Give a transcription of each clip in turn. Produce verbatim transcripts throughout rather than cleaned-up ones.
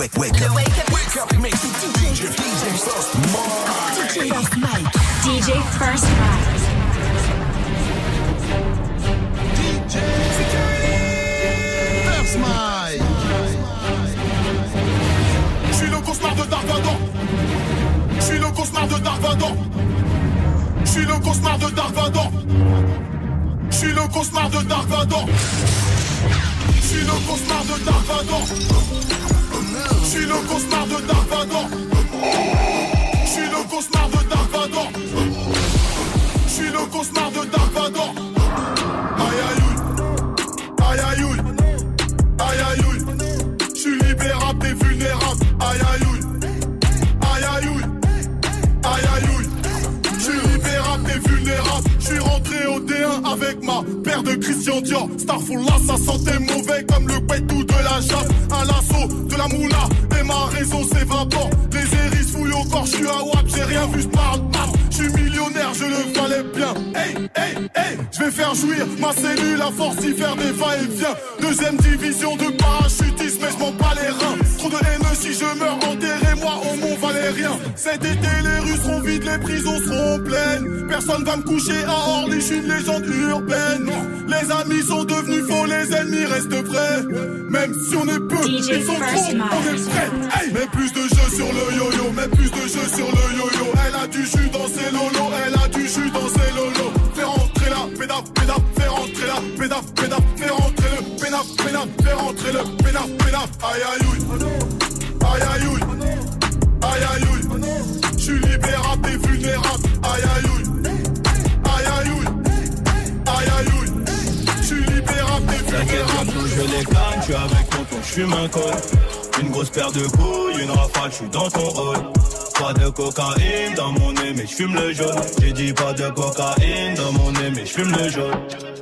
Wake, wake up, wake up, wake up, mix. D J, D J First Mike. D J First Mike. D J First Mike. D J First Mike. Je suis le cauchemar de Dark Vador. Je suis le cauchemar de Dark Vador. Je suis le cauchemar de Dark Vador. Je suis le cauchemar de Dark Vador. Je suis le cauchemar de Dark Vador. Je suis le cauchemar de Dark Vador. Je suis le cauchemar de Dark Vador. Je suis le cauchemar de Dark Vador. Aïe aïe aïe aïe aïe aïe aïe. Je suis libérable et vulnérable. Aïe aïe aïe aïe aïe aïe. Je suis libérable et vulnérable. Je suis rentré au D un avec ma paire de Christian Dior. Starfall là, ça sentait mauvais comme le pétou de la chasse. À l'assaut de la moula et ma raison s'évapore. Les hérisses fouillent au corps, je suis à Watt, j'ai rien vu, je parle pas. Je suis millionnaire, je le valais bien. Hey, hey, hey, je vais faire jouir ma cellule à force d'y faire des va-et-vient. Deuxième division de parachutisme, mais je m'en bats les reins. Trop de haine si je meurs, enterrez-moi au Mont Valérien. Cet été, les rues seront vides, les prisons seront pleines. Personne va me coucher à Orly, je suis une légende urbaine. Les amis sont devenus faux, les ennemis restent vrais. Même si on est peu, ils sont trop, on est prêts. Hey, mets plus de jeux sur le yo-yo, mets plus de jeux sur le yo-yo. Elle a du jus dans ses lolos, elle a du jus dans ses lolos. Fais rentrer la pédaf, pédaf, fais rentrer la pédaf, pédaf, fais rentrer le pénaf, pénaf, fais rentrer le pénaf, pénaf. Aïe aïe aïe, aïe aïe aïe, aïe aïe aïe. J'suis libérable et vulnérable. Aïe aïe aïe, aïe aïe aïe, aïe aïe. J'suis libérable et vulnérable. Je les canne, j'suis avec tonton, j'fume un col. Une grosse paire de couilles, une rafale, j'suis dans ton rôle. Pas de cocaïne dans mon nez, mais j'fume le jaune. J'ai dit pas de cocaïne dans mon nez, mais j'fume le jaune.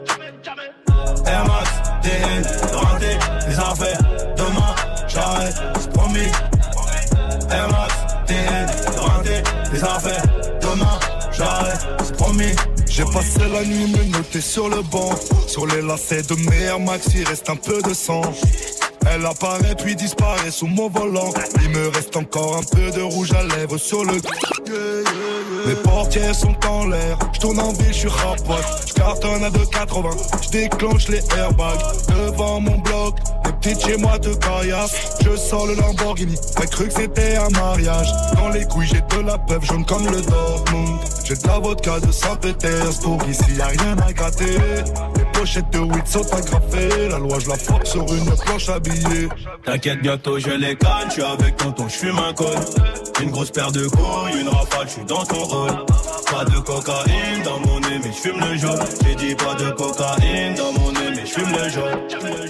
Air Max, T N, rentré, les affaires. Demain, j'arrête, c'est promis. Air Max, T N, rentré, les affaires. Demain, j'arrête, c'est promis. J'ai passé la nuit menotté sur le banc. Sur les lacets de mes Air Max, il reste un peu de sang. Elle apparaît puis disparaît sous mon volant. Il me reste encore un peu de rouge à lèvres sur le... Les portières sont en l'air. J'tourne en ville, j'suis rapote. J'cartonne à deux quatre-vingts. J'déclenche les airbags devant mon bloc. Les petites chez moi te caillassent. Je sors le Lamborghini. T'as cru que c'était un mariage. Dans les couilles j'ai de la peuple jaune comme le Dortmund. J'ai de la vodka de Saint-Pétersbourg. Ici y'a rien à gratter. Les pochettes de weed sont agrafées. La loi je la frappe sur une planche habillée. T'inquiète, bientôt je les canne. J'suis avec tonton, j'fume un col. Une grosse paire de couilles, une rafale, j'suis dans ton rôle. Pas de cocaïne dans mon nez, mais j'fume le jaune. J'ai dit pas de cocaïne dans mon nez, mais j'fume le jaune.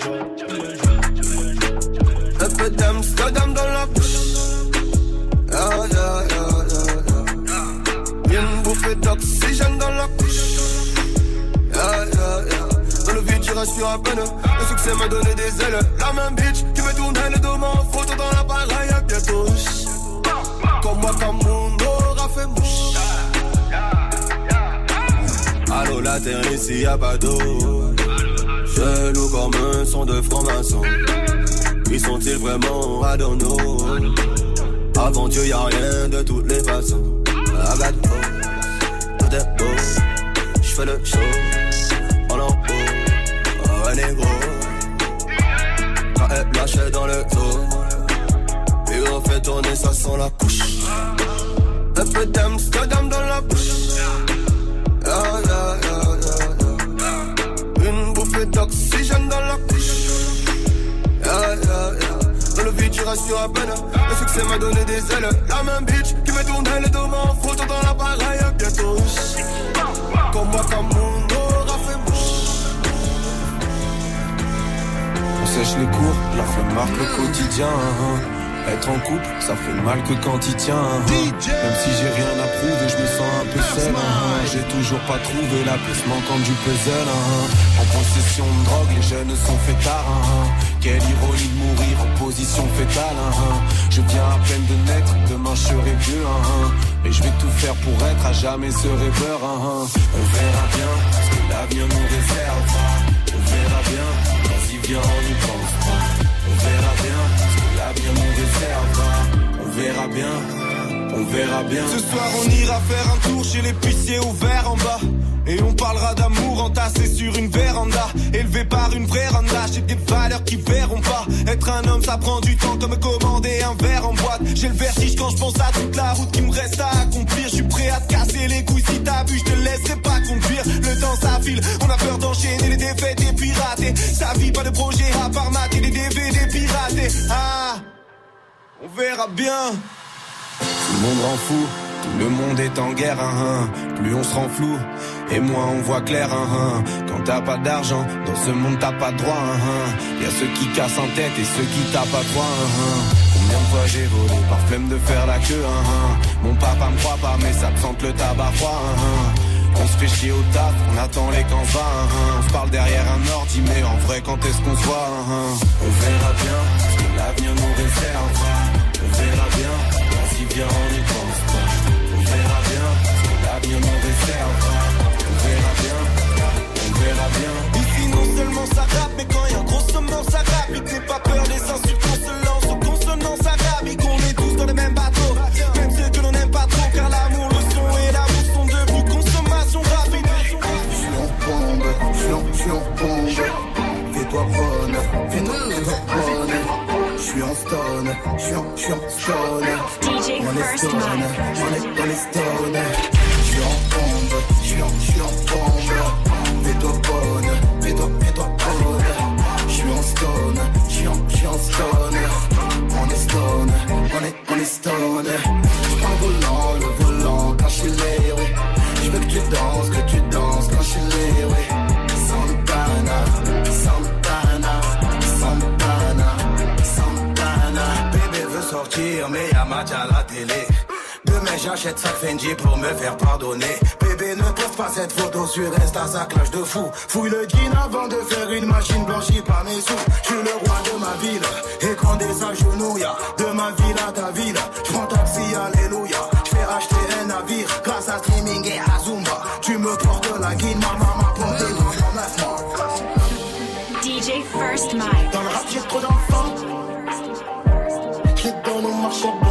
Un peu d'Amsterdam dans la bouche. Ah, yeah, yeah, yeah, yeah. Une bouffée d'oxygène dans la couche. Yeah, yeah, yeah. Dans le vide, je reste sur un peine. Le succès m'a donné des ailes. La même bitch qui me tourner le dos, en photo dans l'appareil à bientôt. Comme moi, comme mon aura fait mouche. Allô, la terre ici y'a pas d'eau. Je loue comme un son de franc-maçon. Qui sont-ils vraiment à don't know? Avant Dieu y'a rien de toutes les façons. I got beau, tout est beau. J'fais le show, en en haut. Oh, elle est gros. Quand elle lâchait dans le dos. Et on fait tourner, ça sent la couche. Un peu d'Amsterdam dans la bouche. Yeah, yeah, yeah, yeah, yeah. Une bouffée d'oxygène dans la couche. Yeah, yeah, yeah. Dans le vide, je reste sur à peine. Le succès m'a donné des ailes. La même bitch qui me tournait le dos, en photo dans l'appareil à bientôt. Comme moi, comme mon aura fait mouche. On sèche les cours, la flemme marque le quotidien. Être en couple, ça fait mal que quand il tient. Même si j'ai rien à prouver, je me sens un peu seul. J'ai toujours pas trouvé la pièce manquante du puzzle. En possession de drogue, les jeunes sont fêtards. Quelle ironie de mourir en position fétale. Je viens à peine de naître, demain je serai vieux. Mais je vais tout faire pour être à jamais ce rêveur. On verra bien ce que l'avenir nous réserve. On verra bien, vas-y viens on y pense pas. On verra bien ce que l'avenir nous réserve. bien, on verra bien. Ce soir on ira faire un tour chez l'épicier ouvert en bas. Et on parlera d'amour entassé sur une véranda, élevé par une vraie randa. J'ai des valeurs qui verront pas. Être un homme ça prend du temps comme commander un verre en boîte. J'ai le vertige quand je pense à toute la route qui me reste à accomplir. Je suis prêt à te casser les couilles si t'as bu, je te laisserai pas conduire. Le temps s'affile, on a peur d'enchaîner les défaites et pirater. Sa vie pas de projet à part mater des D V D piratés. Ah, on verra bien. Tout le monde rend fou, tout le monde est en guerre, hein, hein. Plus on se rend flou, et moins on voit clair, hein, hein. Quand t'as pas d'argent, dans ce monde t'as pas de droit, hein, hein. Y'a ceux qui cassent en tête et ceux qui tapent à droit, hein, hein. Combien de fois j'ai volé par flemme de faire la queue, hein, hein. Mon papa me croit pas mais ça te sente le tabac froid, hein, hein. On se fait chier au taf, on attend les camps va, hein, hein. On se parle derrière un ordi mais en vrai quand est-ce qu'on se voit, hein, hein. On verra bien ce que l'avenir nous réservera. On verra bien, vas-y viens on y pense pas. On verra bien ce que l'avenir nous réservera. On verra bien, on verra bien. Ici non seulement ça rappe, mais quand y'a un gros sommant ça rappe. N'aie pas peur des insultes qu'on se lance aux consonances arabiques. On est tous dans le même bateau, même ceux que l'on n'aime pas trop. Car l'amour, le son et l'amour sont devenus consommation rapide. J'suis en bombe, j'suis en, j'suis en bombe. Fais-toi bonne, fais-toi, fais-toi bonne. J'suis en stone, j'suis en, j'suis en stone. On est stone, on est, on est stone. J'suis en bombe, j'suis en, j'suis en bombe. Fais-toi bonne, fais-toi, fais-toi bonne. J'suis en stone, j'suis en, j'suis en stone. On est stone, on est, on est stone. J'prends le volant, le volant quand j'suis les, oui. J'veux que tu danses, que tu danses quand j'suis les, oui. Santana, Santana, Santana, Santana. Bébé veut sortir mais y'a match à la télé. Demain j'achète sac Fendi pour me faire pardonner. Bébé ne poste pas cette photo sur Insta, ça clash de fou. Fouille le jean avant de faire une machine blanchie par mes sous. Je suis le roi de ma ville, et quand des agenouilles. De ma ville à ta ville, j'prends taxi, alléluia. J'fais racheter un navire, grâce à streaming et à Zumba. Tu me portes la guine, ma maman porte des grands dans neuf mois. D J First Mike. Dans le rap j'ai trop d'enfants. J'les donne au marché.